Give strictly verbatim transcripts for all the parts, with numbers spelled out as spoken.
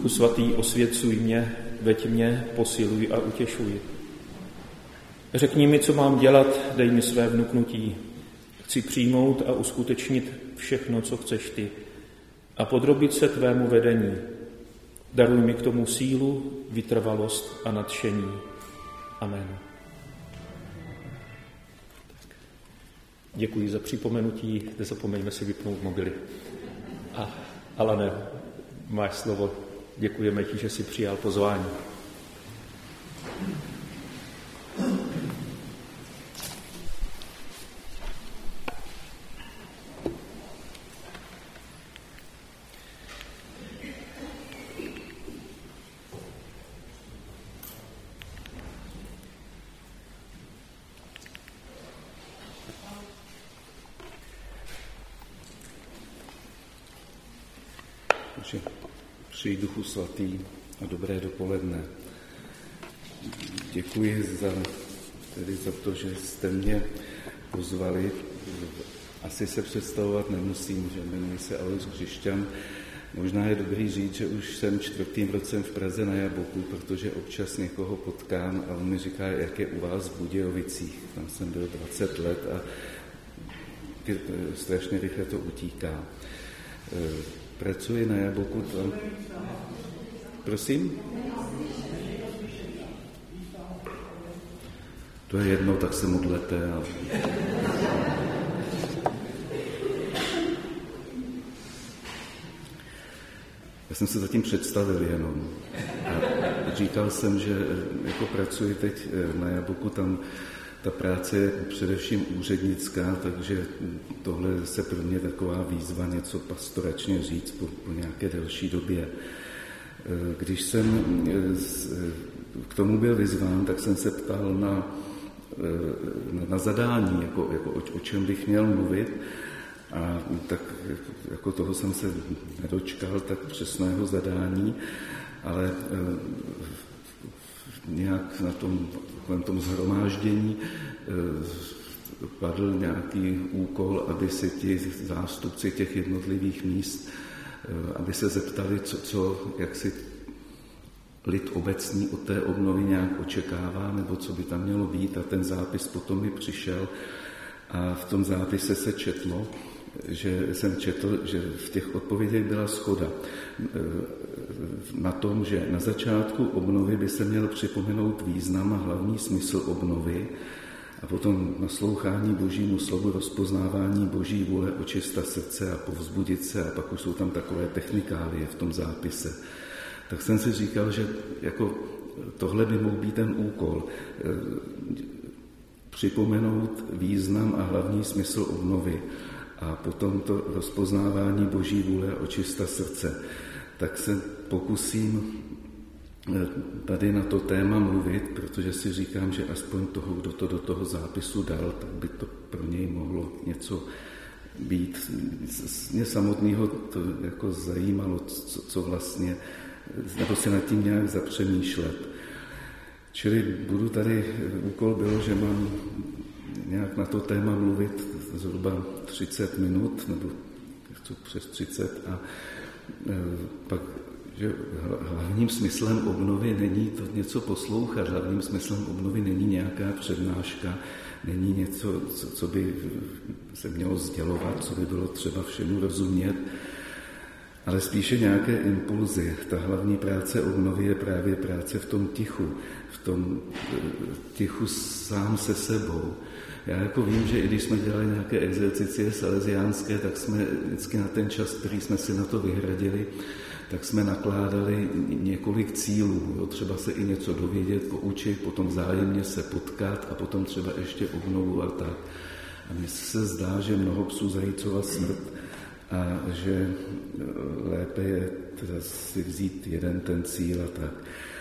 Duchu svatý, osvěcuj mě, veď mě, posiluj a utěšuj. Řekni mi, co mám dělat, dej mi své vnuknutí. Chci přijmout a uskutečnit všechno, co chceš ty, a podrobit se tvému vedení. Daruj mi k tomu sílu, vytrvalost a nadšení. Amen. Děkuji za připomenutí, nezapomeňme si vypnout mobily. A Alane, máš slovo. Děkujeme ti, že jsi přijal pozvání. Přijď Duchu svatý a dobré dopoledne. Děkuji za, tedy za to, že jste mě pozvali. Asi se představovat nemusím, že jmenuji se Alois Křišťan. Možná je dobrý říct, že už jsem čtvrtým rocem v Praze na Jaboku, protože občas někoho potkám a on mi říká, jak je u vás v Budějovicích. Tam jsem byl dvacet let a strašně rychle to utíká. Pracuji na Jaboku tam. Prosím? To je jedno, tak se modlete. A... Já jsem se zatím představil jenom. A říkal jsem, že jako pracuji teď na Jaboku, tam ta práce je především úřednická, takže tohle je zase pro mě taková výzva něco pastoračně říct po, po nějaké delší době. Když jsem k tomu byl vyzván, tak jsem se ptal na, na, na zadání, jako, jako o, o čem bych měl mluvit. A tak jako toho jsem se nedočkal tak přesného zadání, ale nějak na tom, na tom shromáždění padl nějaký úkol, aby se ti zástupci těch jednotlivých míst, aby se zeptali, co, co jak si lid obecný od té obnovy nějak očekává, nebo co by tam mělo být. A ten zápis potom mi přišel a v tom zápise se četlo, že jsem četl, že v těch odpovědích byla shoda na tom, že na začátku obnovy by se měl připomenout význam a hlavní smysl obnovy a potom naslouchání Božímu slovu, rozpoznávání Boží vůle, očistat srdce a povzbudit se, a pak už jsou tam takové technikálie v tom zápise. Tak jsem si říkal, že jako tohle by mohl být ten úkol, připomenout význam a hlavní smysl obnovy a potom to rozpoznávání Boží vůle a očistat srdce. Tak se pokusím tady na to téma mluvit, protože si říkám, že aspoň toho, kdo to do toho zápisu dal, tak by to pro něj mohlo něco být. Mě samotného to jako zajímalo, co, co vlastně, nebo si nad tím nějak zapřemýšlet. Čili budu tady, úkol byl, že mám nějak na to téma mluvit zhruba třicet minut, nebo něco přes třicet, a pak, že hlavním smyslem obnovy není to něco poslouchat, hlavním smyslem obnovy není nějaká přednáška, není něco, co, co by se mělo sdělovat, co by bylo třeba všemu rozumět, ale spíše nějaké impulzy. Ta hlavní práce obnovy je právě práce v tom tichu, v tom tichu sám se sebou. Já jako vím, že i když jsme dělali nějaké exercicie salesiánské, tak jsme vždycky na ten čas, který jsme si na to vyhradili, tak jsme nakládali několik cílů. Jo, třeba se i něco dovědět, poučit, potom vzájemně se potkat a potom třeba ještě obnovu a tak. A mně se zdá, že mnoho psů zajícova smrt a že lépe je teda si vzít jeden ten cíl a tak.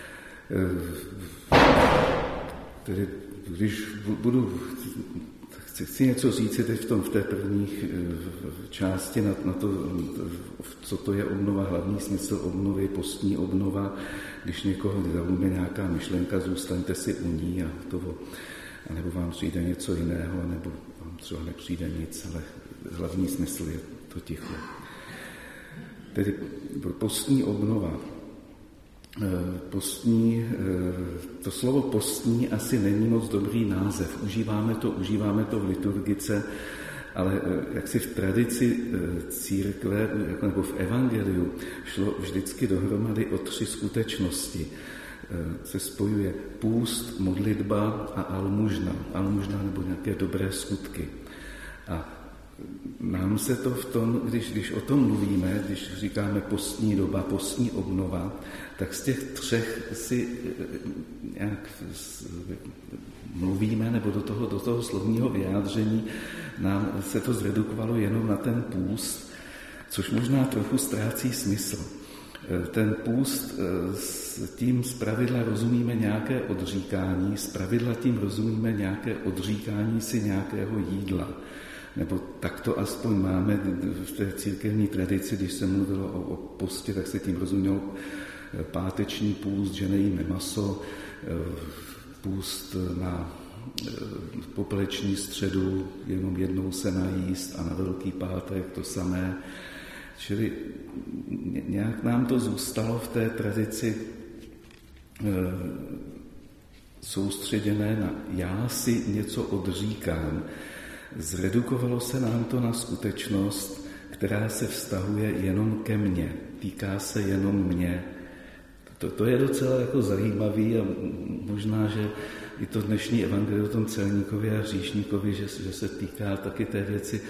Tedy když budu, chci, chci něco říct teď v, tom, v té první části na, na to, co to je obnova, hlavní smysl obnovy, postní obnova. Když někoho zaujme nějaká myšlenka, zůstaňte si u ní a toho, anebo vám přijde něco jiného, nebo vám třeba nepřijde nic, ale hlavní smysl je to ticho. Tedy postní obnova. postní, to slovo postní asi není moc dobrý název. Užíváme to, užíváme to v liturgice, ale jak si v tradici církve nebo v evangeliu šlo vždycky dohromady o tři skutečnosti. Se spojuje půst, modlitba a almužna. Almužna nebo nějaké dobré skutky. A nám se to v tom, když, když o tom mluvíme, když říkáme postní doba, postní obnova, tak z těch třech si nějak mluvíme, nebo do toho, do toho slovního vyjádření nám se to zredukovalo jenom na ten půst, což možná trochu ztrácí smysl. Ten půst, s tím zpravidla rozumíme nějaké odříkání, zpravidla tím rozumíme nějaké odříkání si nějakého jídla. Nebo tak to aspoň máme v té církevní tradici, když se mluvilo o, o postě, tak se tím rozumělo páteční půst, že nejíme maso, půst na popeleční středu, jenom jednou se najíst a na Velký pátek to samé. Čili nějak nám to zůstalo v té tradici soustředěné na já si něco odříkám. Zredukovalo se nám to na skutečnost, která se vztahuje jenom ke mně, týká se jenom mě. To, to je docela jako zajímavý a možná, že i to dnešní evangelium o tom celníkovi a hříšníkovi, že, že se týká taky té věci,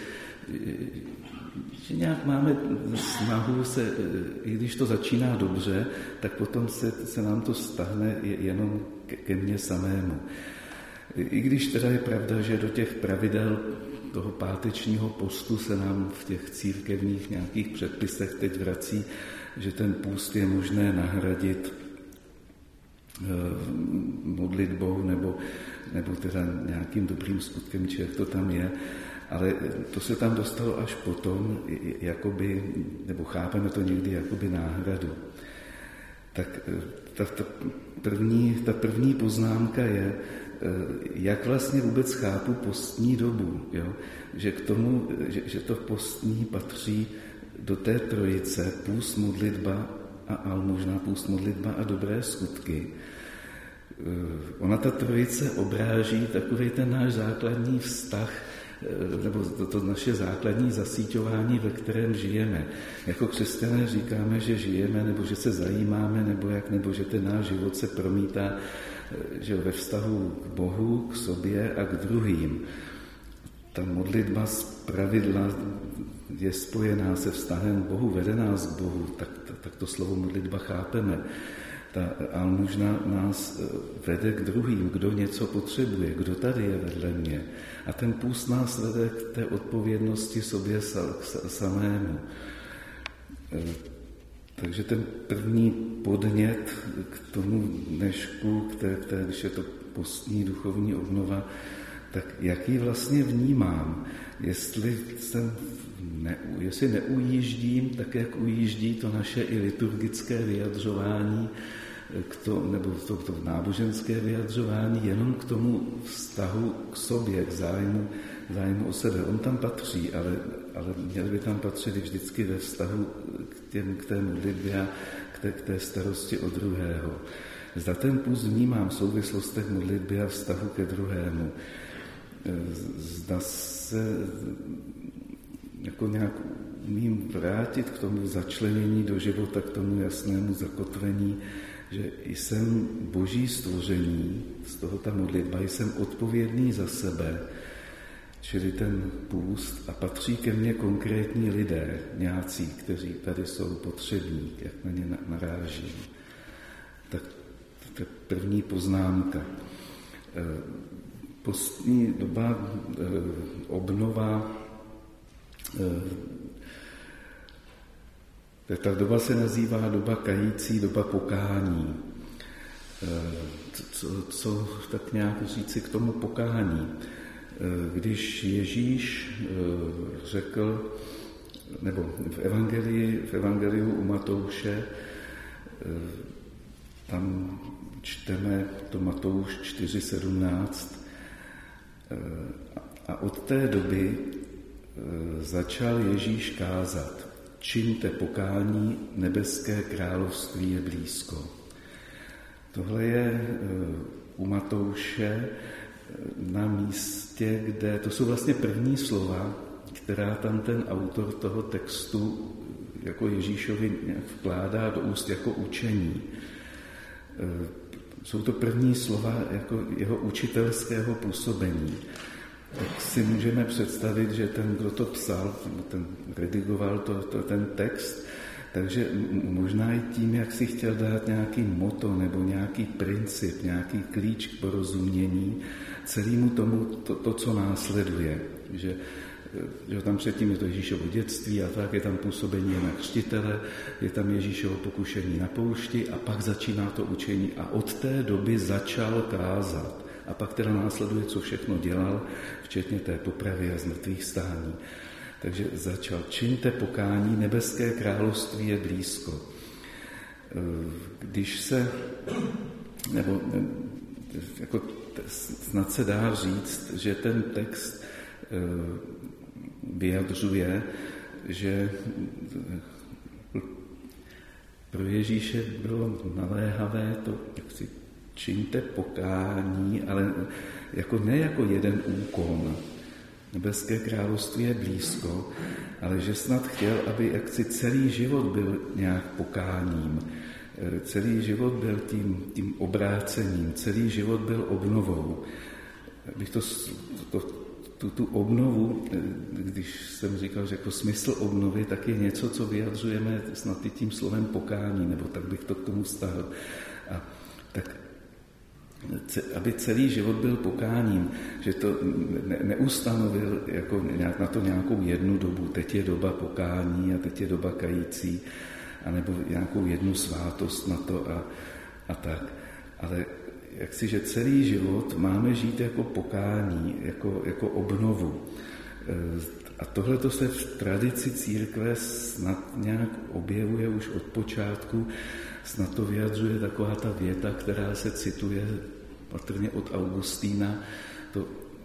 že nějak máme snahu se, i když to začíná dobře, tak potom se, se nám to stahne jenom ke, ke mně samému. I když teda je pravda, že do těch pravidel toho pátečního postu se nám v těch církevních nějakých předpisech teď vrací, že ten půst je možné nahradit modlitbou nebo, nebo teda nějakým dobrým skutkem, či jak to tam je. Ale to se tam dostalo až potom, jakoby, nebo chápeme to někdy jakoby náhradu. Tak ta, ta, první, ta první poznámka je, jak vlastně vůbec chápu postní dobu, jo? Že k tomu, že, že to postní patří do té trojice, půst, modlitba a almužna, půst, modlitba a dobré skutky. Ona ta trojice obráží takový ten náš základní vztah, nebo to, to naše základní zasíťování, ve kterém žijeme. Jako křesťané říkáme, že žijeme, nebo že se zajímáme, nebo jak, nebo že ten náš život se promítá, že ve vztahu k Bohu, k sobě a k druhým. Ta modlitba z pravidla je spojená se vztahem k Bohu, vede nás k Bohu, tak, tak to slovo modlitba chápeme. Ta almužna nás vede k druhým, kdo něco potřebuje, kdo tady je vedle mě. A ten půst nás vede k té odpovědnosti sobě samému. Takže ten první podnět k tomu dnešku, k té, k té, když je to postní duchovní obnova, tak jak ji vlastně vnímám? Jestli, jsem ne, jestli neujíždím, tak jak ujíždí to naše i liturgické vyjadřování, k to, nebo to, to náboženské vyjadřování, jenom k tomu vztahu k sobě, k zájmu, zájmu o sebe. On tam patří, ale, ale měl by tam patřit vždycky ve vztahu k, těm, k té modlitbě a k té, k té starosti o druhého. Zda ten půst vnímám v souvislostech modlitby a vztahu ke druhému. Zda se jako nějak umím vrátit k tomu začlenění do života, k tomu jasnému zakotvení, že jsem boží stvoření, z toho ta modlitba, jsem odpovědný za sebe, čili ten půst, a patří ke mně konkrétní lidé, nějací, kteří tady jsou potřební, jak na ně narážím. Tak to je první poznámka. Postní doba, obnova, ta doba se nazývá doba kající, doba pokání. Co, co tak nějak říci k tomu pokání? Když Ježíš řekl, nebo v evangelii, v evangeliu u Matouše, tam čteme to Matouš čtyři sedmnáct, a od té doby začal Ježíš kázat: čiňte pokání, nebeské království je blízko. Tohle je u Matouše na místě, kde to jsou vlastně první slova, která tam ten autor toho textu jako Ježíšovi vkládá do úst jako učení. Jsou to první slova jako jeho učitelského působení. Tak si můžeme představit, že ten, kdo to psal, ten redigoval to, to, ten text, takže možná i tím, jak si chtěl dát nějaký motto nebo nějaký princip, nějaký klíč k porozumění celému tomu, to, to co následuje. Že, že tam předtím je to Ježíšovo dětství a tak, je tam působení na křtitele, je tam Ježíšovo pokušení na poušti a pak začíná to učení a od té doby začal kázat. A pak teda následuje, co všechno dělal, včetně té popravy a zmrtvých stání. Takže začal, čiňte pokání, nebeské království je blízko. Když se, nebo jako snad se dá říct, že ten text vyjadřuje, že pro Ježíše bylo naléhavé to, jak si čiňte pokání, ale jako ne jako jeden úkon. Nebeské království je blízko, ale že snad chtěl, aby jaksi celý život byl nějak pokáním. Celý život byl tím, tím obrácením, celý život byl obnovou. Bych to, to, tu, tu obnovu, když jsem říkal, že jako smysl obnovy, tak je něco, co vyjadřujeme snad i tím slovem pokání, nebo tak bych to k tomu vztahl. A tak aby celý život byl pokáním, že to ne, neustanovil jako nějak, na to nějakou jednu dobu, teď je doba pokání a teď je doba kající, anebo nějakou jednu svátost na to a, a tak. Ale jak si, že celý život máme žít jako pokání, jako, jako obnovu. A tohle to se v tradici církve snad nějak objevuje už od počátku. Snad to vyjadřuje taková ta věta, která se cituje patrně od Augustína, to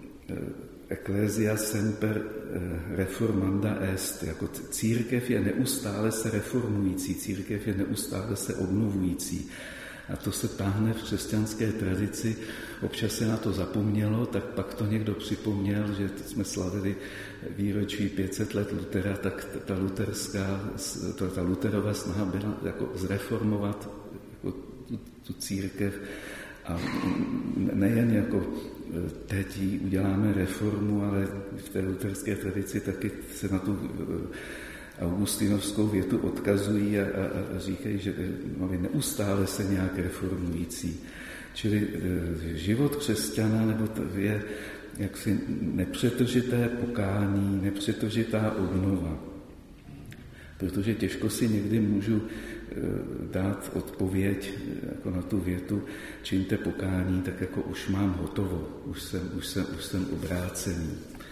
Ecclesia semper reformanda est, jako církev je neustále se reformující, církev je neustále se obnovující. A to se táhne v křesťanské tradici, občas se na to zapomnělo, tak pak to někdo připomněl, že jsme slavili výročí pět set let Lutera, tak ta luterská, ta, ta Luterova snaha byla jako zreformovat jako tu, tu církev a nejen jako teď uděláme reformu, ale v té luterské tradici taky se na tu augustinovskou větu odkazují a, a, a říkají, že no, neustále se nějak reformující. Čili život křesťana nebo to je jaksi nepřetržité pokání, nepřetržitá obnova. Protože těžko si někdy můžu dát odpověď jako na tu větu, čiňte pokání, tak jako už mám hotovo, už jsem, už jsem, už jsem obrácený.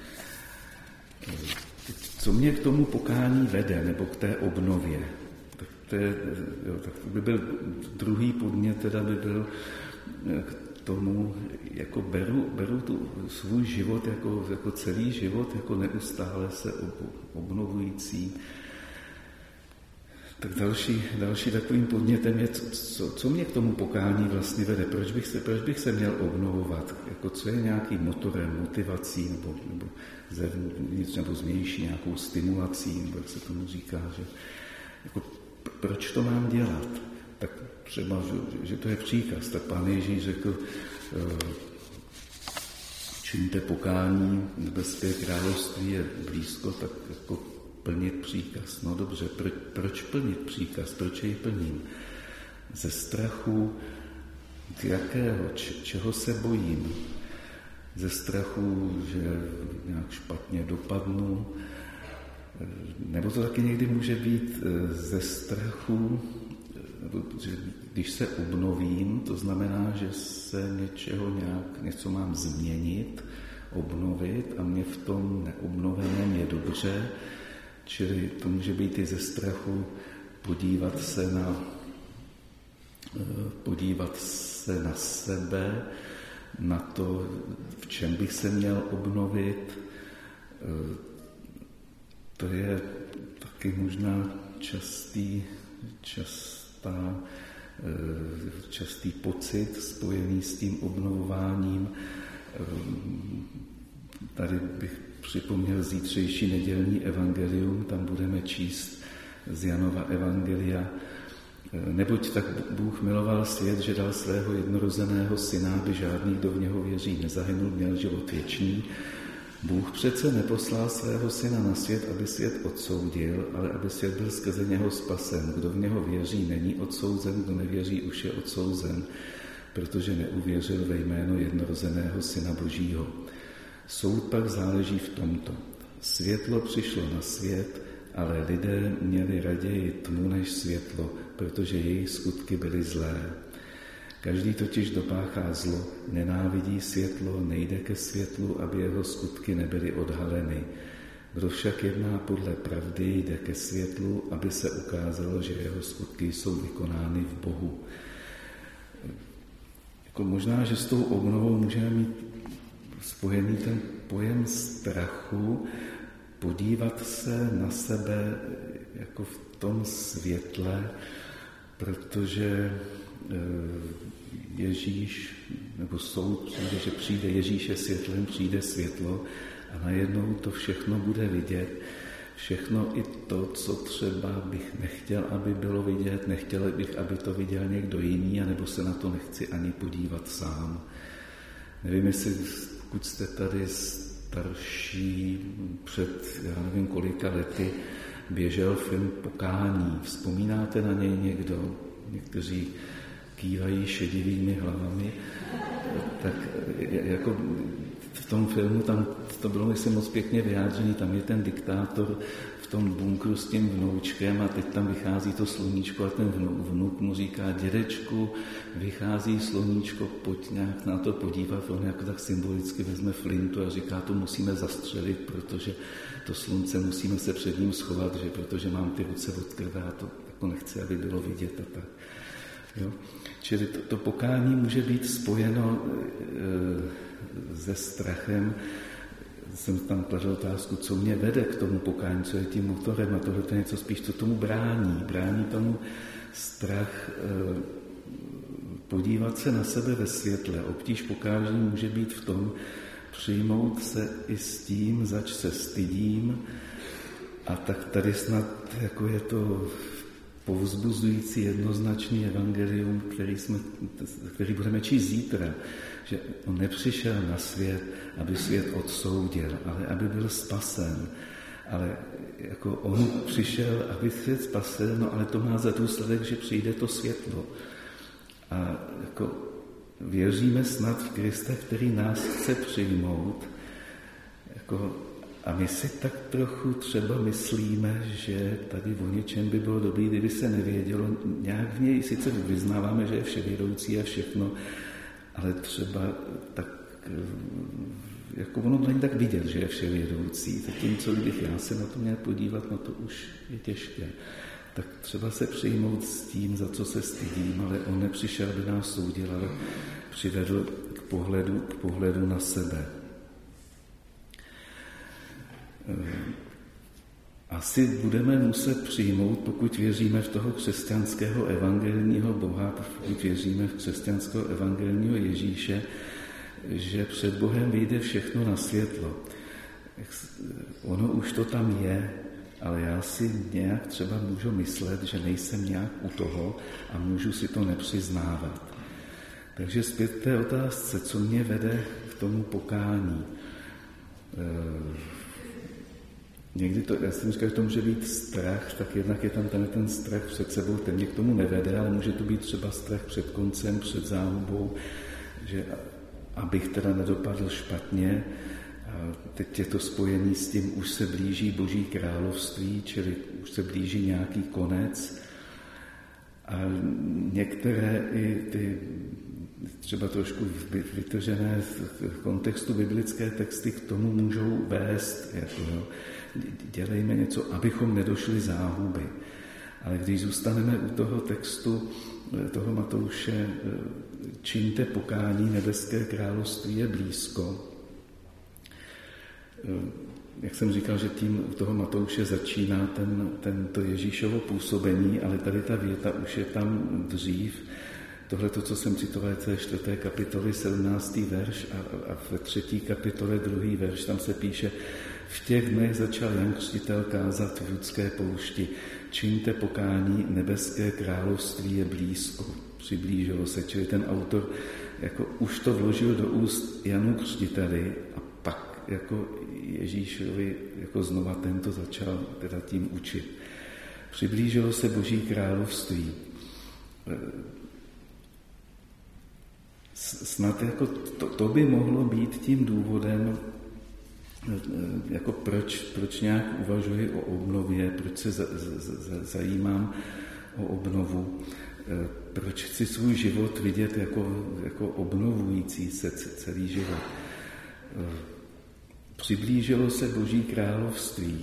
Co mě k tomu pokání vede, nebo k té obnově? Tak to, je, jo, tak to by byl druhý podnět, teda by byl k tomu, jako beru, beru tu svůj život, jako, jako celý život, jako neustále se obnovující. Tak další, další takovým podnětem je, co, co mě k tomu pokání vlastně vede, proč bych se, proč bych se měl obnovovat, jako co je nějakým motorem, motivací, nebo, nebo zevnitř, nebo zvnější nějakou stimulací, nebo jak se tomu říká, že jako, proč to mám dělat? Tak třeba, že, že to je příkaz, tak Pán Ježíš řekl, čiňte pokání, nebeské království je blízko, tak jako plnit příkaz. No dobře, proč, proč plnit příkaz? Proč jej plním? Ze strachu jakého, č, čeho se bojím? Ze strachu, že nějak špatně dopadnu? Nebo to taky někdy může být ze strachu, že když se obnovím, to znamená, že se něčeho nějak, něco mám změnit, obnovit a mě v tom neobnoveném je dobře. Čili to může být i ze strachu podívat se na, podívat se na sebe, na to, v čem bych se měl obnovit. To je taky možná častý, častá častý pocit spojený s tím obnovováním. Tady bych připomněl zítřejší nedělní evangelium, tam budeme číst z Janova evangelia. Neboť tak Bůh miloval svět, že dal svého jednorozeného syna, aby žádný, kdo v něho věří, nezahynul, měl život věčný. Bůh přece neposlal svého syna na svět, aby svět odsoudil, ale aby svět byl skrze něho spasen. Kdo v něho věří, není odsouzen, kdo nevěří, už je odsouzen, protože neuvěřil ve jméno jednorozeného syna Božího. Soud pak záleží v tomto. Světlo přišlo na svět, ale lidé měli raději tmu než světlo, protože jejich skutky byly zlé. Každý totiž dopáchá zlo, nenávidí světlo, nejde ke světlu, aby jeho skutky nebyly odhaleny. Kdo však jedná podle pravdy, jde ke světlu, aby se ukázalo, že jeho skutky jsou vykonány v Bohu. Jako možná, že s tou obnovou můžeme mít spojený ten pojem strachu, podívat se na sebe jako v tom světle, protože Ježíš, nebo soud přijde, že přijde Ježíš je světlem, přijde světlo a najednou to všechno bude vidět. Všechno i to, co třeba bych nechtěl, aby bylo vidět, nechtěl bych, aby to viděl někdo jiný, anebo se na to nechci ani podívat sám. Nevím, jestli pokud jste tady starší, před, já nevím kolika lety, běžel film Pokání. Vzpomínáte na něj někdo? Někteří kývají šedivými hlavami. Tak jako v tom filmu, tam to bylo myslím moc pěkně vyjádřený, tam je ten diktátor v tom bunkru s tím vnoučkem a teď tam vychází to sluníčko a ten vnuk, vnuk mu říká: dědečku, vychází sluníčko, pojď nějak na to podívat. On jako tak symbolicky vezme flintu a říká, to musíme zastřelit, protože to slunce, musíme se před ním schovat, že protože mám ty ruce od krve a to jako nechci, aby bylo vidět a tak. Jo? Čili to, to pokání může být spojeno e, se strachem. Jsem tam kladl otázku, co mě vede k tomu pokání, co je tím motorem, a tohle je něco spíš, co tomu brání. Brání tomu strach e, podívat se na sebe ve světle. Obtíž pokání může být v tom, přijmout se i s tím, zač se stydím, a tak tady snad jako je to povzbuzující jednoznačný evangelium, který, jsme, který budeme číst zítra, že on nepřišel na svět, aby svět odsoudil, ale aby byl spasen. Ale jako on přišel, aby svět spasil, no ale to má za důsledek, že přijde to světlo. A jako věříme snad v Krista, který nás chce přijmout, jako a my si tak trochu třeba myslíme, že tady o něčem by bylo dobrý, kdyby se nevědělo. Nějak v něj sice vyznáváme, že je vševědoucí a všechno, ale třeba tak, jako ono není tak vidět, že je vševědoucí. Zatímco kdybych já se na to měl podívat, no to už je těžké. Tak třeba se přijmout s tím, za co se stydím, ale on nepřišel, aby nás soudil, ale přivedl k pohledu, k pohledu na sebe. Asi budeme muset přijmout, pokud věříme v toho křesťanského evangelního Boha, pokud věříme v křesťanského evangelního Ježíše, že před Bohem vyjde všechno na světlo. Ono už to tam je, ale já si nějak třeba můžu myslet, že nejsem nějak u toho a můžu si to nepřiznávat. Takže zpět k té otázce, co mě vede k tomu pokání. Někdy to, já jsem říkal, že to může být strach, tak jednak je tam ten, ten strach před sebou, ten mě k tomu nevede, ale může to být třeba strach před koncem, před záhubou, že abych teda nedopadl špatně. A teď je to spojený s tím, už se blíží Boží království, čili už se blíží nějaký konec. A některé i ty třeba trošku vytržené v kontextu biblické texty k tomu můžou vést. Jako, jo. Dělejme něco, abychom nedošli záhuby. Ale když zůstaneme u toho textu toho Matouše, čiňte pokání, nebeské království je blízko, jak jsem říkal, že tím u toho Matouše začíná ten, ten, to Ježíšovo působení, ale tady ta věta už je tam dřív. Tohle to, co jsem citoval, je čtvrté kapitoly, sedmnáctý verš a, a ve třetí kapitole druhý verš, tam se píše: v těch dnech začal Jan Křtitel kázat v judské poušti: čiňte pokání, nebeské království je blízko, přiblížilo se. Čili ten autor jako už to vložil do úst Janu Křtiteli a pak jako Ježíšovi jako znova tento začal teda tím učit. Přiblížilo se Boží království. Snad jako to, to by mohlo být tím důvodem, jako proč, proč nějak uvažuji o obnově, proč se za, za, zajímám o obnovu, proč chci svůj život vidět jako, jako obnovující se celý život. Přiblížilo se Boží království.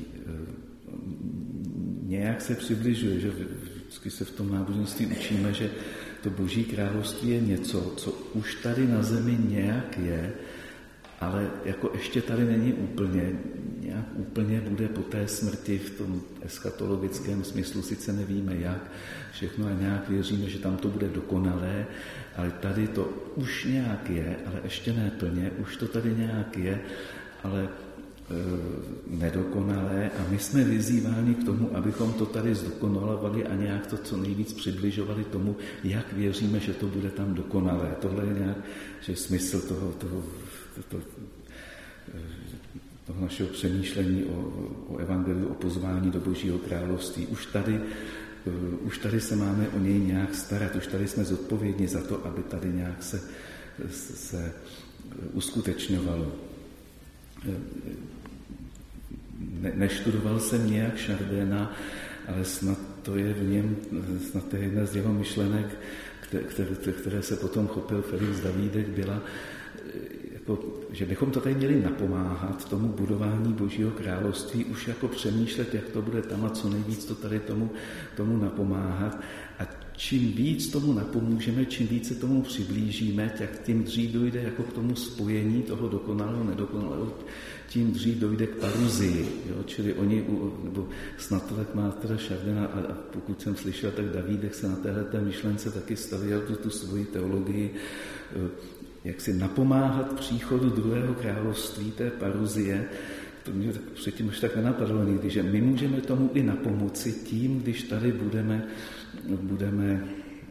Nějak se přibližuje, že vždycky se v tom náboženství učíme, že to Boží království je něco, co už tady na zemi nějak je, ale jako ještě tady není úplně, nějak úplně bude po té smrti v tom eschatologickém smyslu, sice nevíme jak, všechno a nějak věříme, že tam to bude dokonalé, ale tady to už nějak je, ale ještě ne plně, už to tady nějak je, ale e, nedokonalé a my jsme vyzýváni k tomu, abychom to tady zdokonalovali a nějak to co nejvíc přibližovali tomu, jak věříme, že to bude tam dokonalé. Tohle je nějak, že smysl toho, toho, toho, toho našeho přemýšlení o, o evangeliu, o pozvání do Božího království. Už tady, už tady se máme o něj nějak starat, už tady jsme zodpovědní za to, aby tady nějak se, se uskutečňovalo. Ne, neštudoval jsem nějak Chardina, ale snad to je v něm, snad to je jedna z jeho myšlenek, které, které, které se potom chopil Felix Davídek, byla, jako, že bychom to tady měli napomáhat tomu budování Božího království, už jako přemýšlet, jak to bude tam a co nejvíc to tady tomu, tomu napomáhat. A čím víc tomu napomůžeme, čím více tomu přiblížíme, tak tím dřív dojde jako k tomu spojení toho dokonalého, nedokonalého, tím dřív dojde k paruzii. Jo? Čili oni, nebo snad to tak má teda Chardina, a, a pokud jsem slyšel, tak Davídek se na téhleté myšlence taky stavěl tu, tu svoji teologii, jak si napomáhat příchodu druhého království, té paruzie. To mě tak předtím už tak nenapadlo nikdy, že my můžeme tomu i napomoci tím, když tady budeme, budeme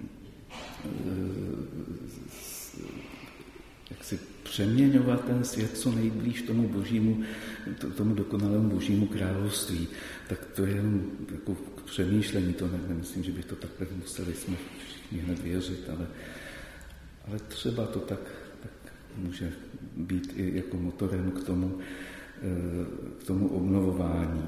jak si přeměňovat ten svět co nejblíž tomu božímu, tomu dokonalému Božímu království. Tak to je jenom jako k přemýšlení, to ne, nemyslím, že by to takhle museli jsme všichni hned věřit, ale, ale třeba to tak, tak může být i jako motorem k tomu, k tomu obnovování.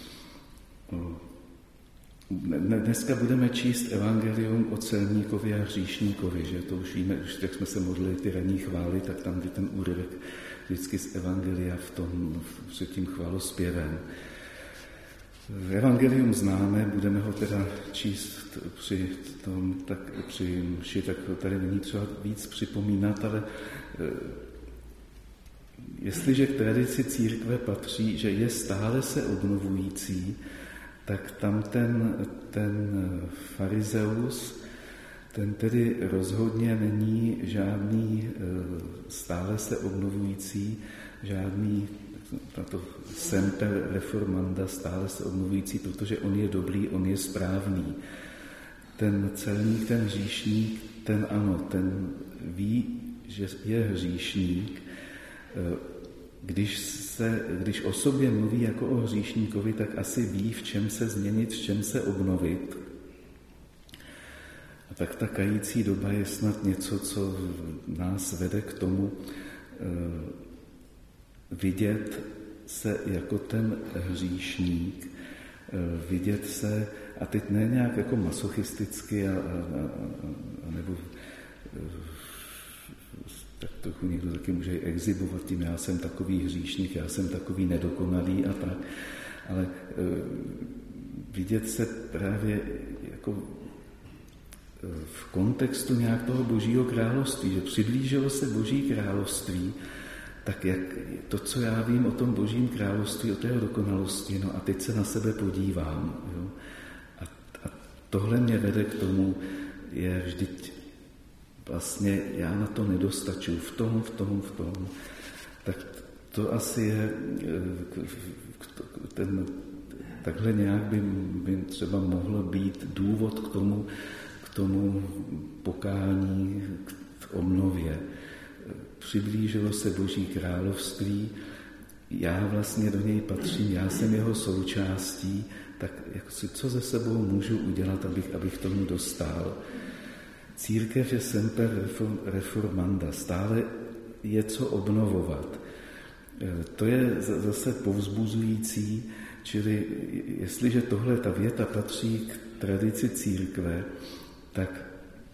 Dneska budeme číst evangelium o celníkovi a hříšníkovi, že to už víme, už jak jsme se modlili ty ranní chvály, tak tam je ten úryvek vždycky z evangelia v tom před tím chválospěvem. Evangelium známe, budeme ho teda číst při tom, tak při mši, tak ho tady není třeba víc připomínat, ale jestliže k tradici církve patří, že je stále se obnovující, tak tam ten, ten farizeus, ten tedy rozhodně není žádný stále se obnovující, žádný tato semper reformanda, stále se obnovující, protože on je dobrý, on je správný. Ten celník, ten hříšník, ten ano, ten ví, že je hříšník. Když, se, když o sobě mluví jako o hříšníkovi, tak asi ví, v čem se změnit, v čem se obnovit. A tak ta kající doba je snad něco, co nás vede k tomu eh, vidět se jako ten hříšník, eh, vidět se, a teď ne nějak jako masochisticky, a, a, a, a nebo eh, tak trochu někdo taky může exhibovat tím, já jsem takový hříšník, já jsem takový nedokonalý a tak, ale e, vidět se právě jako e, v kontextu nějak toho Božího království, že přiblížilo se Boží království tak jak to, co já vím o tom Božím království, o té dokonalosti, no a teď se na sebe podívám. Jo? A, a tohle mě vede k tomu, je vždyť vlastně já na to nedostačuju v tom, v tom, v tom. Tak to asi je ten, takhle nějak by, by třeba mohl být důvod k tomu, k tomu pokání, k obnově. Přiblížilo se Boží království, já vlastně do něj patřím, já jsem jeho součástí, tak jak si, co ze sebou můžu udělat, abych, abych tomu dostal. Církev je semper reformanda, stále je co obnovovat. To je zase povzbuzující, čili jestliže tohle ta věta patří k tradici církve, tak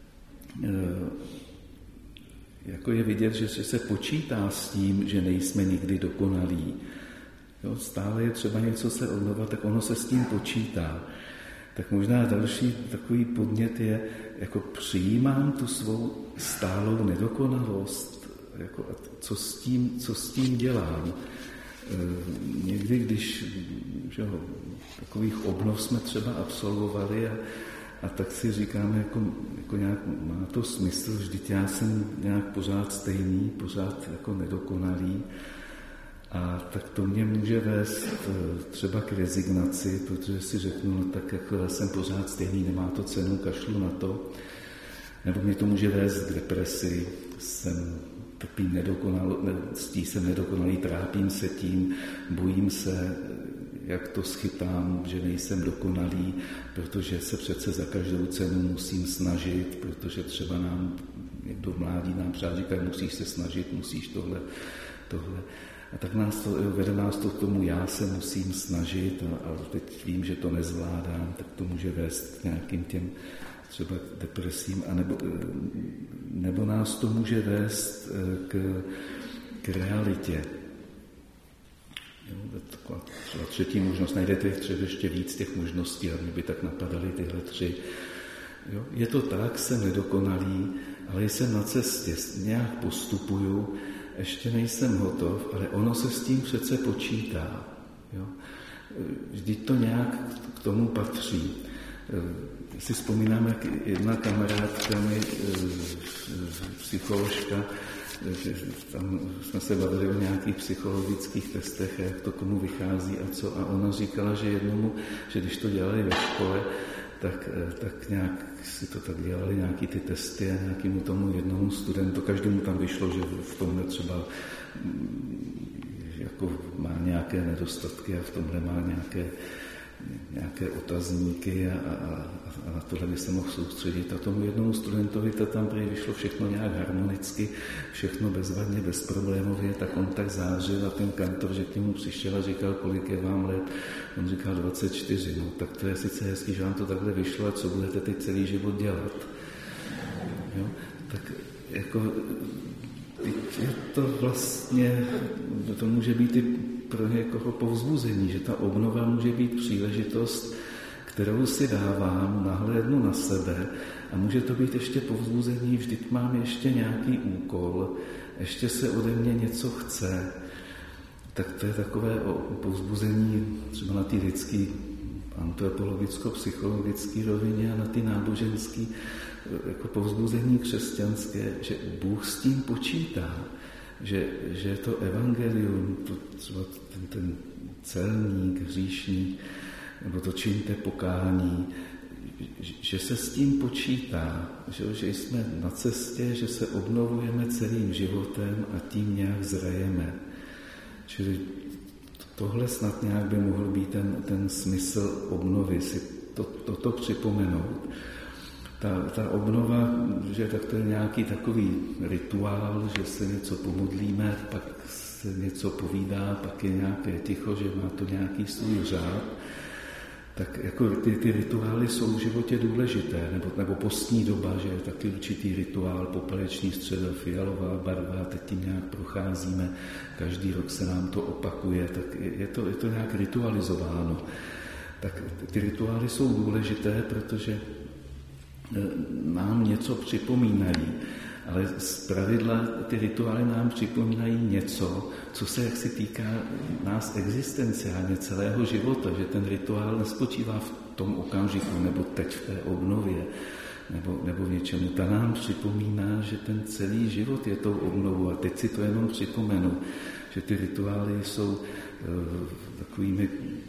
jako je vidět, že se počítá s tím, že nejsme nikdy dokonalí. Jo, stále je třeba něco se obnovovat, tak ono se s tím počítá. Tak možná další takový podnět je, jako přijímám tu svou stálou nedokonalost, jako co s tím, co s tím dělám. E, někdy, když že, takových obnov jsme třeba absolvovali a, a tak si říkáme, jako, jako nějak má to smysl, vždyť já jsem nějak pořád stejný, pořád jako nedokonalý. A tak to mě může vést třeba k rezignaci, protože si řeknu, no tak jako já jsem pořád stejný, nemá to cenu, kašlu na to. Nebo mě to může vést k depresi, jsem trpím nedokonalostí, jsem nedokonalý, trápím se tím, bojím se, jak to schytám, že nejsem dokonalý, protože se přece za každou cenu musím snažit, protože třeba nám někdo mládí nám přát říká, musíš se snažit, musíš tohle, tohle. A tak nás to, vede nás to k tomu, já se musím snažit, a, a teď vím, že to nezvládám, tak to může vést k nějakým těm třeba depresím, a nebo, nebo nás to může vést k, k realitě. Jo, taková třeba třetí možnost, najdete třeba ještě víc těch možností, a mě by tak napadaly tyhle tři. Jo, je to tak, jsem nedokonalý, ale jsem na cestě, nějak postupuju, ještě nejsem hotov, ale ono se s tím přece počítá. Jo? Vždyť to nějak k tomu patří. Si vzpomínám, jak jedna kamarádka mi, psycholožka, že tam jsme se bavili o nějakých psychologických testech, jak to komu vychází a co. A ona říkala, že jednomu, že když to dělali ve škole, tak, tak nějak si to tak dělali, nějaký ty testy a nějakému tomu jednomu studentu, každému tam vyšlo, že v tomhle třeba jako má nějaké nedostatky a v tomhle má nějaké, nějaké otazníky a, a, a na tohle by se mohl soustředit. A tomu jednomu studentovi to tam prý vyšlo všechno nějak harmonicky, všechno bezvadně, bezproblémově, tak on tak zářil a ten kantor, že k němu přišel a říkal, kolik je vám let. On říkal dvacet čtyři, no tak to je sice hezký, že vám to takhle vyšlo, a co budete teď celý život dělat. Jo? Tak jako je to vlastně, to může být i pro někoho povzbuzení, že ta obnova může být příležitost, kterou si dávám, nahlédnu na sebe, a může to být ještě povzbuzení, vždyť mám ještě nějaký úkol, ještě se ode mě něco chce. Tak to je takové povzbuzení třeba na té lidské antropologicko-psychologické rovině a na ty náboženské jako povzbuzení křesťanské, že Bůh s tím počítá, že, že to evangelium, to třeba ten, ten celník, hříšník, nebo to čiňte pokání, že se s tím počítá, že, že jsme na cestě, že se obnovujeme celým životem a tím nějak zrajeme. Čili tohle snad nějak by mohl být ten, ten smysl obnovy, si to, toto připomenout. Ta, ta obnova, že tak to je nějaký takový rituál, že se něco pomodlíme, pak se něco povídá, pak je nějaké ticho, že má to nějaký svůj řád. Tak jako ty, ty rituály jsou v životě důležité, nebo, nebo postní doba, že je taky určitý rituál, popeleční středa, fialová barva, teď tím nějak procházíme, každý rok se nám to opakuje, tak je to, je to nějak ritualizováno. Tak ty rituály jsou důležité, protože nám něco připomínají. ale zpravidla ty rituály nám připomínají něco, co se jaksi týká nás existenciálně celého života, že ten rituál nespočívá v tom okamžiku nebo teď v té obnově, nebo, nebo v něčemu. Ta nám připomíná, že ten celý život je tou obnovou a teď si to jenom připomenu, že ty rituály jsou uh, takovými,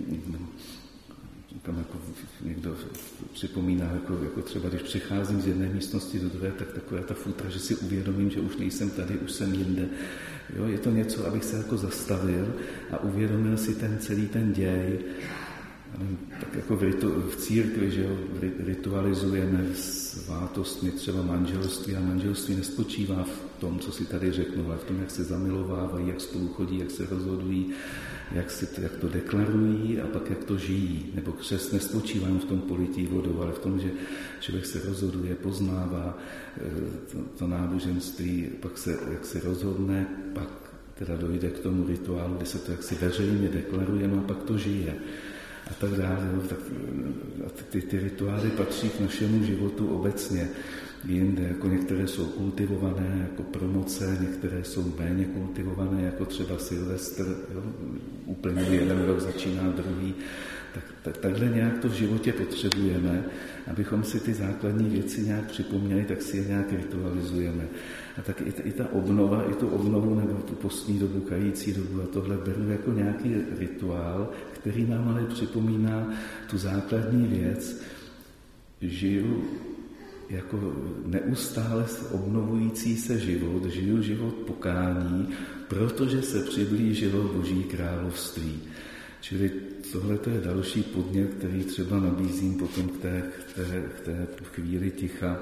tam jako někdo připomíná, jako, jako třeba když přicházím z jedné místnosti do druhé, tak taková ta futra, že si uvědomím, že už nejsem tady, už jsem jinde. Jo, je to něco, abych se jako zastavil a uvědomil si ten celý ten děj. Tak jako v, ritu, v církvi, že jo, ritualizujeme svátostmi třeba manželství a manželství nespočívá v tom, co si tady řeknu, ale v tom, jak se zamilovávají, jak spolu chodí, jak se rozhodují, jak, si to, jak to deklarují a pak jak to žijí. Nebo křest nespočívá v tom polití vodou, ale v tom, že člověk se rozhoduje, poznává to, to náboženství, pak se, jak se rozhodne, pak teda dojde k tomu rituálu, kde se to jaksi veřejně deklaruje, no a pak to žije. A tak dále. Tak, a ty, ty rituály patří k našemu životu obecně. Jinde, jako některé jsou kultivované jako promoce, některé jsou méně kultivované, jako třeba Silvestr, jo, úplně jeden rok začíná druhý. Tak, tak, takhle nějak to v životě potřebujeme, abychom si ty základní věci nějak připomněli, tak si je nějak ritualizujeme. A tak i ta, i ta obnova, i tu obnovu nebo tu postní dobu, kající dobu a tohle beru jako nějaký rituál, který nám ale připomíná tu základní věc. Žiju jako neustále obnovující se život, žiju život pokání, protože se přiblížilo Boží království. Čili tohle je další podnět, který třeba nabízím potom k té, k té, k té chvíli ticha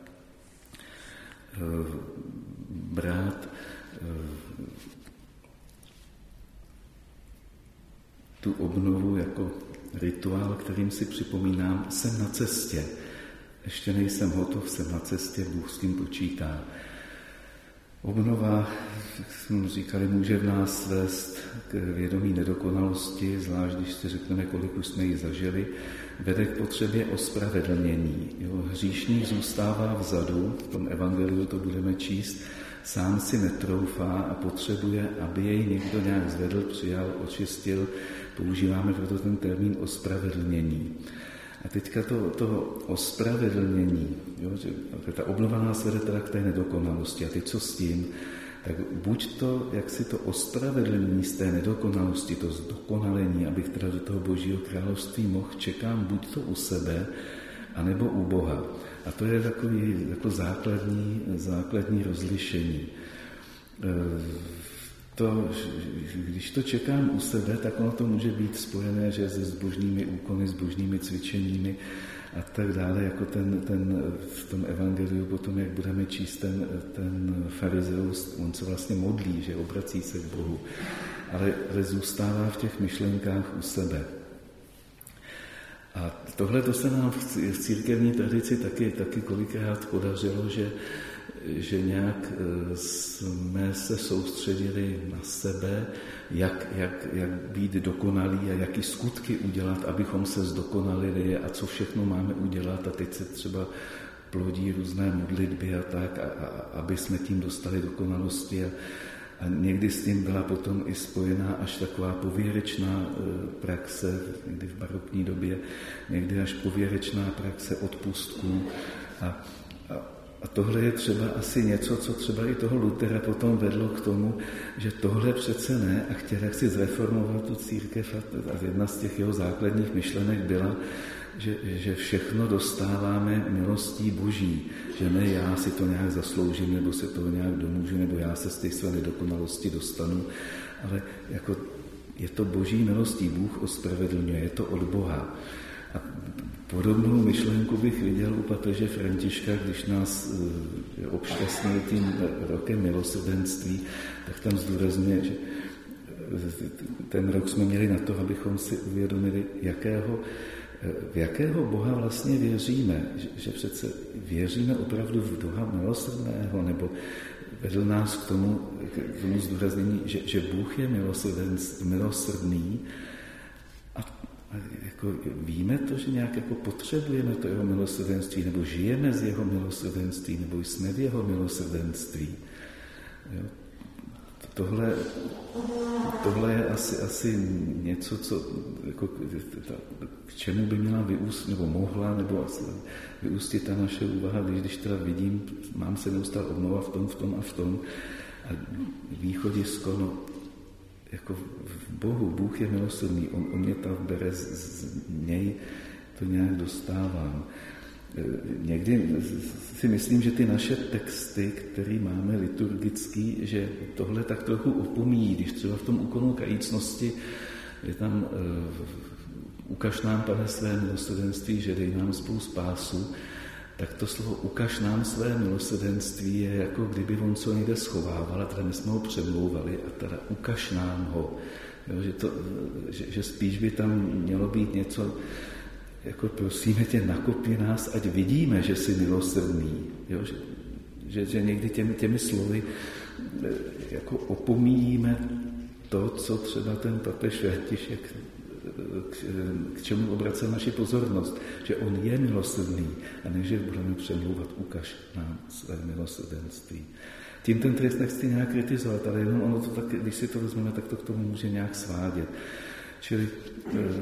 brát tu obnovu jako rituál, kterým si připomínám, jsem na cestě. Ještě nejsem hotov, jsem na cestě, Bůh s tím počítá. Obnova, jak jsme říkali, může v nás vést k vědomí nedokonalosti, zvlášť když si řekneme, kolik už jsme ji zažili, vede k potřebě ospravedlnění. Jo, hříšník zůstává vzadu, v tom evangeliu to budeme číst, sám si netroufá a potřebuje, aby jej někdo nějak zvedl, přijal, očistil. Používáme proto ten termín ospravedlnění. A teďka to, to ospravedlnění, jo, že ta obnova nás vede teda k té nedokonalosti. A teď co s tím? Tak buď to, jak si to ospravedlnění z té nedokonalosti, to zdokonalení, abych teda do toho Božího království mohl, čekám buď to u sebe, anebo u Boha. A to je takový jako základní, základní rozlišení. To, když to čekám u sebe, tak ono to může být spojené, že se zbožnými úkony, zbožnými cvičeními a tak dále, jako ten, ten v tom evangeliu potom, jak budeme číst ten, ten farizeus, on se vlastně modlí, že obrací se k Bohu, ale, ale zůstává v těch myšlenkách u sebe. A tohle to se nám v církevní tradici taky, taky kolikrát podařilo, že že nějak jsme se soustředili na sebe, jak, jak, jak být dokonalí a jaký skutky udělat, abychom se zdokonalili a co všechno máme udělat. A teď se třeba plodí různé modlitby a tak, a, a, aby jsme tím dostali dokonalosti. A, a někdy s tím byla potom i spojená až taková pověrečná praxe, někdy v barokní době, někdy až pověrečná praxe odpustků. A, a A tohle je třeba asi něco, co třeba i toho Luthera potom vedlo k tomu, že tohle přece ne a chtěl jak si zreformovat tu církev a jedna z těch jeho základních myšlenek byla, že, že všechno dostáváme milostí Boží, že ne já si to nějak zasloužím, nebo se toho nějak domůžu, nebo já se z té své nedokonalosti dostanu, ale jako je to Boží milostí, Bůh ospravedlňuje, je to od Boha. A podobnou myšlenku bych viděl u papeže Františka, když nás e, obšťastnil tím rokem milosrdenství, tak tam zdůrazňuje, že ten rok jsme měli na to, abychom si uvědomili, jakého, v jakého Boha vlastně věříme. Že, že přece věříme opravdu v Ducha milosrdného, nebo vedl nás k tomu, k tomu zdůraznění, že, že Bůh je milosrdný a A jako víme to, že nějak jako potřebujeme to jeho milosrdenství, nebo žijeme z jeho milosrdenství, nebo jsme v jeho milosrdenství. Jo? Tohle, tohle je asi, asi něco, co, jako, k čemu by měla vyústit, nebo mohla, nebo asi vyústit ta naše úvaha, když, když teda vidím, mám se neustále obnova v tom, v tom a v tom. A východisko, no, jako v Bohu, Bůh je milosrdný, on, on mě tam bere, z, z něj to nějak dostávám. Někdy si myslím, že ty naše texty, které máme liturgický, že tohle tak trochu opomíjí, když třeba v tom úkonu kajícnosti je tam uh, ukaž nám, Pane, své milosrdenství, že dej nám spolu spásu, tak to slovo ukaž nám své milosrdenství je jako kdyby on co někde schovával a teda my jsme ho přemlouvali a teda ukaž nám ho. Jo, že, to, že, že spíš by tam mělo být něco, jako prosíme tě, nakopi nás, ať vidíme, že jsi milosrdný. Jo, že, že, že někdy těmi, těmi slovy jako opomíjíme to, co třeba ten papež František K, k čemu obracel naši pozornost, že on je milosrdný a ne, že budeme přemlouvat, ukaž nám své milosrdenství. Tím ten trest nechci nějak kritizovat, ale jenom ono to tak, když si to vezmeme, tak to k tomu může nějak svádět. Čili e, e,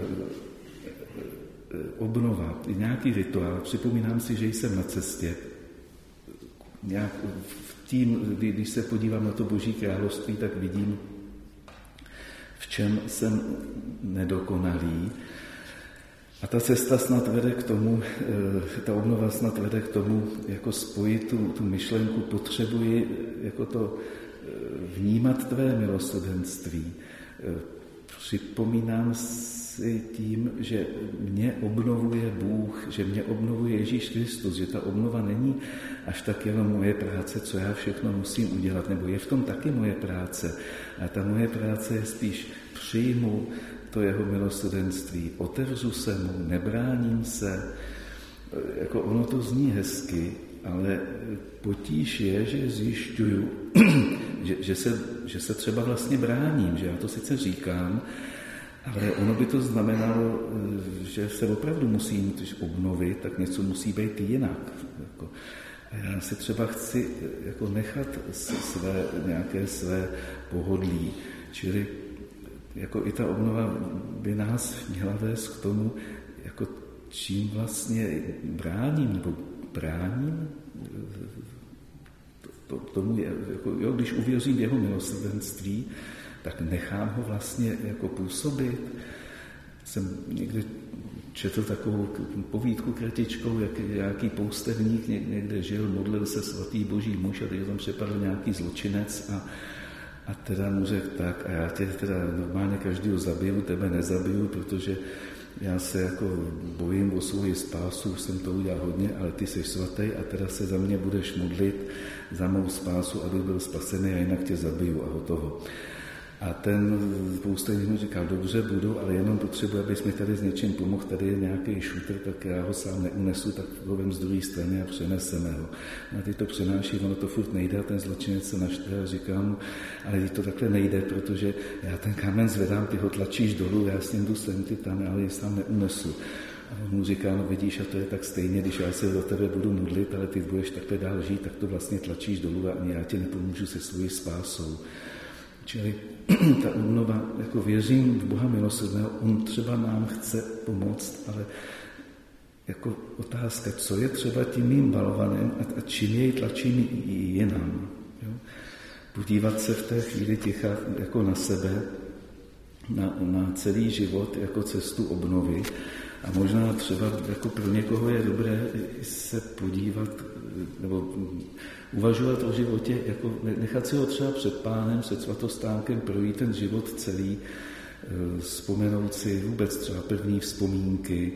obnova, nějaký rituál, připomínám si, že jsem na cestě, nějak v tím, když se podívám na to Boží království, tak vidím, v čem jsem nedokonalý. A ta cesta snad vede k tomu, ta obnova snad vede k tomu, jako spojit tu, tu myšlenku, potřebuji jako to vnímat tvé milosrdenství. Připomínám si tím, že mě obnovuje Bůh, že mě obnovuje Ježíš Kristus, že ta obnova není až tak jenom moje práce, co já všechno musím udělat, nebo je v tom taky moje práce. A ta moje práce je spíš přijmu to jeho milosrdenství, otevřu se mu, nebráním se. Jako ono to zní hezky, ale potíž je, že zjišťuju, že, že, se, že se třeba vlastně bráním, že já to sice říkám, ale ono by to znamenalo, že se opravdu musím obnovit, tak něco musí být jinak. Jako, a já si třeba chci jako nechat své, nějaké své pohodlí, čili jako i ta obnova by nás měla vést k tomu, jako čím vlastně bráním, nebo bráním to, tomu, je, jako, jo, když uvěřím v jeho milosrdenství, tak nechám ho vlastně jako působit. Jsem někde četl takovou povídku kratičkou, jak nějaký poustevník někde žil, modlil se svatý boží muž a teď tam přepadl nějaký zločinec a A teda mu řekl tak, a já tě teda normálně každýho zabiju, tebe nezabiju, protože já se jako bojím o svou spásu, už jsem to udělal hodně, ale ty jsi svatý a teda se za mě budeš modlit za mou spásu, abych byl spasený a jinak tě zabiju a hotovo. A ten poustevník mu říkal, dobře, budu, ale jenom potřebuji, abys mi tady s něčím pomohl, tady je nějaký šutr, tak já ho sám neunesu, tak ho vem z druhé strany a přeneseme ho. A ty to přenáší, ono to furt nejde a ten zločinec se naštve a říká mu, ale ty to takhle nejde, protože já ten kámen zvedám, ty ho tlačíš dolů, já s ním jdu sem, ty tam, ale ji sám neunesu. A on mu říká, no vidíš, a to je tak stejně, když já se za tebe budu modlit, ale ty budeš takhle dál žít, tak to vlastně tlačíš dolů a ani já ti nepomůžu se svojí spásou. Čili ta obnova, jako věřím v Boha milosrdného, on třeba nám chce pomoct, ale jako otázka, co je třeba tím mým balvanem a, a čím jej tlačím jinam. Jo? Podívat se v té chvíli ticha jako na sebe, na, na celý život jako cestu obnovy a možná třeba jako pro někoho je dobré se podívat nebo uvažovat o životě, jako nechat si ho třeba před Pánem, před svatostánkem projít ten život celý, vzpomenout si vůbec třeba první vzpomínky,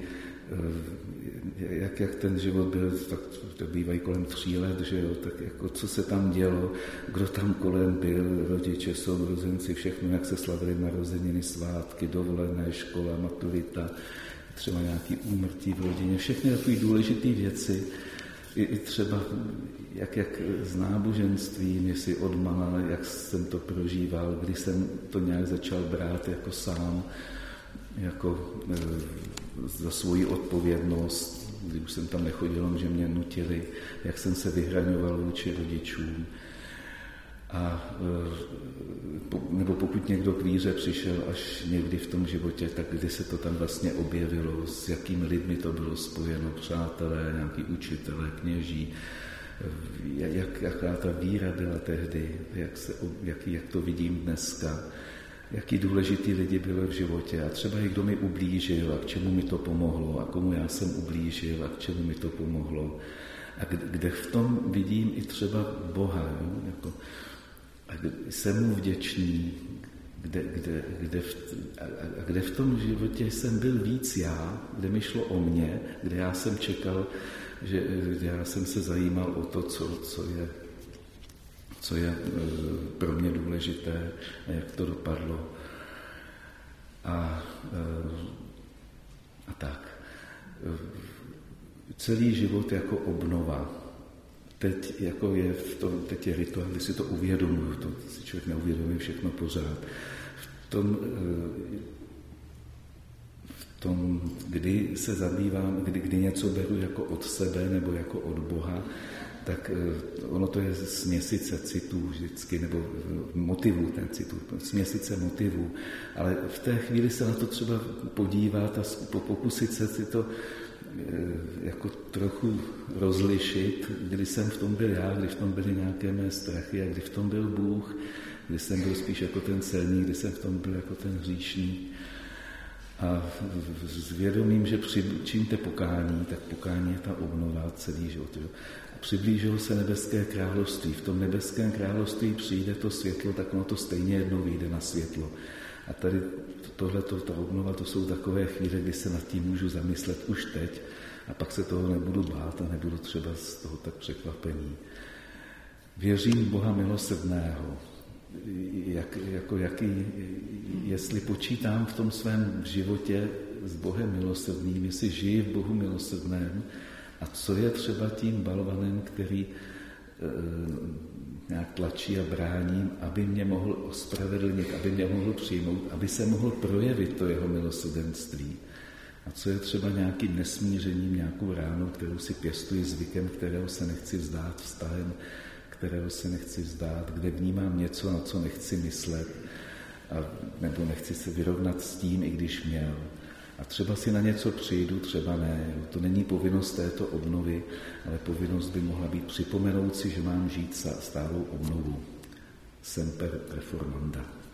jak, jak ten život byl, tak to bývají kolem tří let, že jo, tak jako co se tam dělo, kdo tam kolem byl, rodiče, sourozenci, všechno, jak se slavili narozeniny, svátky, dovolené, škola, maturita, třeba nějaký úmrtí v rodině, všechny takové důležité věci, I, i třeba jak, jak s náboženstvím, jestli odmala, jak jsem to prožíval, kdy jsem to nějak začal brát jako sám. jako e, za svoji odpovědnost, když už jsem tam nechodil, že mě nutili, jak jsem se vyhraňoval vůči rodičům. A, e, nebo pokud někdo k víře přišel až někdy v tom životě, tak kdy se to tam vlastně objevilo, s jakými lidmi to bylo spojeno, přátelé, nějaký učitelé, kněží, jak, jaká ta víra byla tehdy, jak, se, jak, jak to vidím dneska, jaký důležitý lidi byli v životě a třeba i kdo mi ublížil a k čemu mi to pomohlo a komu já jsem ublížil a k čemu mi to pomohlo. A kde, kde v tom vidím i třeba Boha, jo? Jako, a jsem mu vděčný, kde, kde, kde, v, a, a kde v tom životě jsem byl víc já, kde mi šlo o mě, kde já jsem čekal, že kde já jsem se zajímal o to, co, co je, co je pro mě důležité a jak to dopadlo. A, a tak. Celý život jako obnova. Teď, jako je v tom, teď je rituál, kdy si to uvědomuji, to si člověk neuvědomí všechno pořád. V tom, v tom kdy se zabývám, kdy, kdy něco beru jako od sebe nebo jako od Boha, tak ono to je směsice citů vždycky, nebo motivů ten citů, směsice motivů. Ale v té chvíli se na to třeba podívat a pokusit se si to jako trochu rozlišit, kdy jsem v tom byl já, kdy v tom byly nějaké mé strachy a kdy v tom byl Bůh, kdy jsem byl spíš jako ten celník, kdy jsem v tom byl jako ten hříšník. A s vědomím, že činíte pokání, tak pokání je ta obnova celý život. Jo. Přiblížilo se nebeské království. V tom nebeském království přijde to světlo, tak ono to stejně jednou vyjde na světlo. A tady tohleto, ta obnova, to jsou takové chvíle, kdy se nad tím můžu zamyslet už teď a pak se toho nebudu bát a nebudu třeba z toho tak překvapení. Věřím v Boha milosrdného. Jak, jako jaký, jestli počítám v tom svém životě s Bohem milosrdným, jestli žiji v Bohu milosrdném a co je třeba tím balvanem, který e, nějak tlačí a brání, aby mě mohl ospravedlnit, aby mě mohl přijmout, aby se mohl projevit to jeho milosrdenství. A co je třeba nějakým nesmířením, nějakou ránou, kterou si pěstuji zvykem, kterého se nechci vzdát, vztahem, kterého se nechci vzdát, kde vnímám něco, na co nechci myslet, a, nebo nechci se vyrovnat s tím, i když měl. A třeba si na něco přijdu, třeba ne. To není povinnost této obnovy, ale povinnost by mohla být připomenout si, že mám žít stálou obnovu. Semper reformanda.